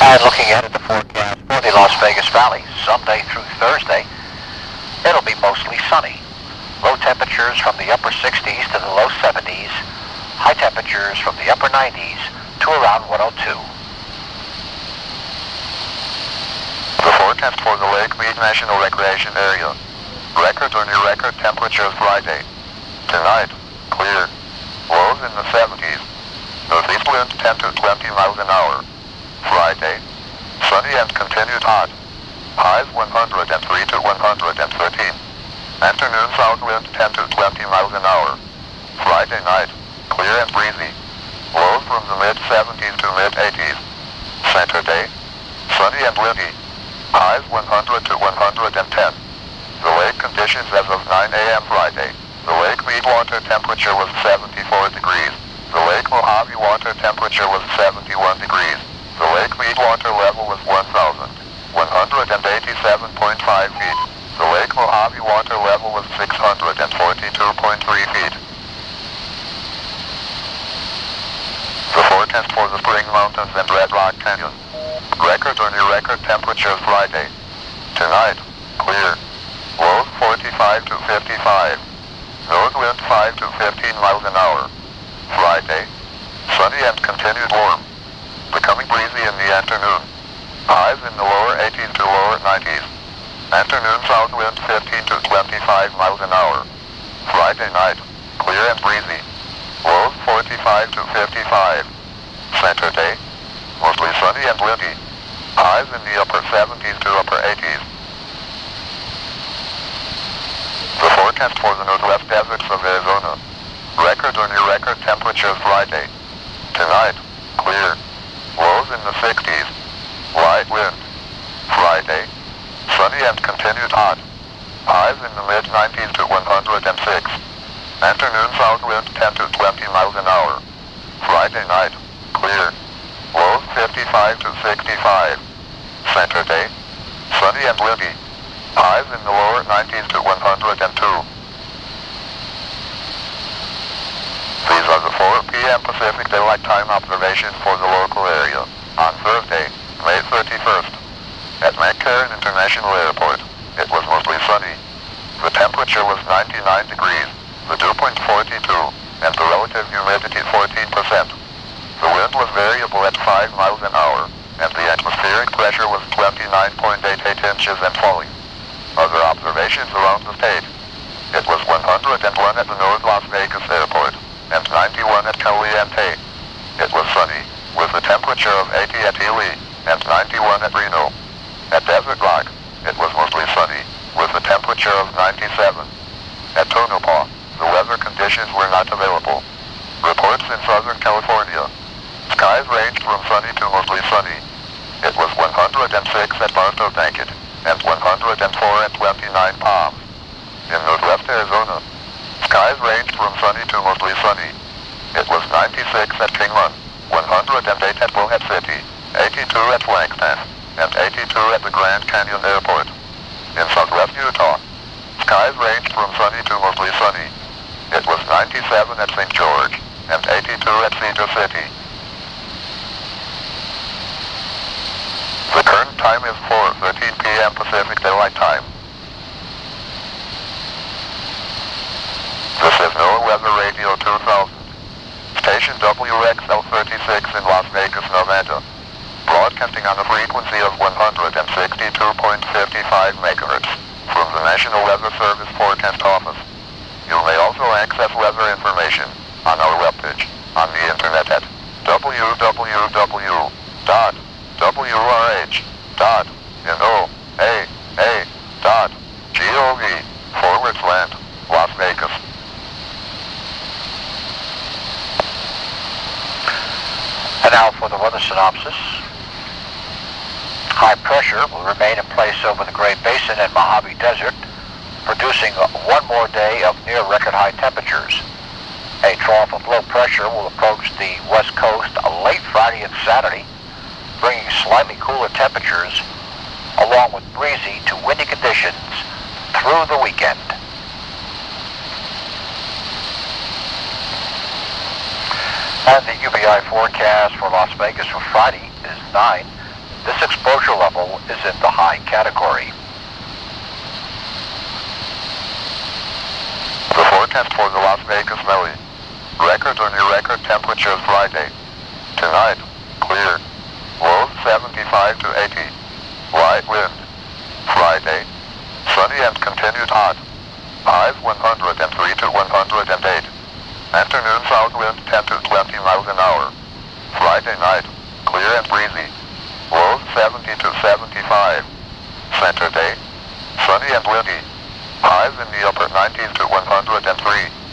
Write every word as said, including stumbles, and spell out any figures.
And looking ahead at the forecast for the Las Vegas Valley, Sunday through Thursday, it'll be mostly sunny. Low temperatures from the upper sixties to the low seventies. High temperatures from the upper nineties to around one oh two. The forecast for the Lake Mead National Recreation Area. Record or near record temperatures Friday. Tonight, clear. Lows in the seventies. Northeast winds ten to twenty miles an hour. Friday, sunny and continued hot. Highs one hundred three to one hundred thirteen. Afternoon south wind ten to twenty miles an hour. Friday night, clear and breezy. Lows from the mid seventies to mid eighties. Saturday, sunny and windy. Highs one hundred to one hundred ten. The lake conditions as of nine a m Friday. The Lake Mead water temperature was seventy-four degrees. The Lake Mojave water temperature was seventy-one degrees. The Lake Mead water level was one thousand one hundred eighty-seven point five feet. The Lake Mojave water level was six hundred forty-two point three feet. The forecast for the Spring Mountains and Red Rock Canyon. Record or near record temperatures Friday. Tonight, clear. Lows forty-five to fifty-five. North wind five to fifteen miles an hour. Friday, sunny and continued warm. Becoming breezy in the afternoon. Highs in the lower eighties to lower nineties. Afternoon south wind fifteen to twenty-five miles an hour. Friday night, clear and breezy. Lows forty-five to fifty-five. Saturday, mostly sunny and windy. Highs in the upper seventies to upper eighties. The forecast for the northwest deserts of Arizona. Record or near record temperatures Friday. Tonight, clear. Lows in the sixties. Light wind. Friday, sunny and continued hot. Highs in the mid nineties to one hundred six. Afternoon south wind ten to twenty miles an hour. Friday night, clear. Lows fifty-five to sixty-five. Saturday, sunny and windy. Highs in the lower nineties to one hundred two. These are the four p m Pacific Daylight Time observations for the local area. On Thursday, May thirty-first, at McCarran International Airport, it was mostly sunny. The temperature was ninety-nine degrees, the dew point forty-two, and the relative humidity fourteen percent. The wind was variable at five miles an hour, and the atmospheric pressure was twenty-nine point eight eight inches and falling. Other observations around the state. It was one hundred one at the North Las Vegas Airport, and ninety-one at Caliente. It was sunny, with a temperature of eighty at Ely, and ninety-one at Reno. At Desert Rock, it was mostly sunny, with a temperature of ninety-seven. At Tonopah, the weather conditions were not available. Reports in Southern California. Skies ranged from sunny to mostly sunny. It was one hundred six at Barstow Dankit, and one hundred four at twenty-nine Palms. In northwest Arizona, skies ranged from sunny to mostly sunny. It was ninety-six at Kingman, one hundred eight at Bullhead City, eighty-two at Flagstaff, and eighty-two at the Grand Canyon Airport. In southwest Utah, skies ranged from sunny to mostly sunny. It was ninety-seven at Saint George, and eighty-two at Cedar City. The current time is four thirteen p m Pacific Daylight Time. This is NOAA Weather Radio two thousand. Station W X L thirty-six in Las Vegas, Nevada. Broadcasting on a frequency of one hundred sixty-two point five five megahertz from the National Weather Service Forecast Office. You may also access weather information on our webpage on the internet at w w w dot w r h dot noaa dot gov forward slash Las Vegas. And now for the weather synopsis. High pressure will remain in place over the Great Basin and Mojave Desert, producing one more day of near record high temperatures. A trough of low pressure will approach the west coast late Friday and Saturday, bringing slightly cooler temperatures along with breezy to windy conditions through the weekend. And the U V I forecast for Las Vegas for Friday is nine. This exposure level is in the high category. The forecast for the Las Vegas Valley. Record or near record temperatures Friday. Tonight, clear. Lows seventy-five to eighty. Light wind. Friday, sunny and continued hot. Highs one hundred three to one hundred eight. Afternoon south wind ten to twenty miles an hour. Friday night, clear and breezy. Lows seventy to seventy-five. Saturday, sunny and windy. Highs in the upper nineties to one hundred three.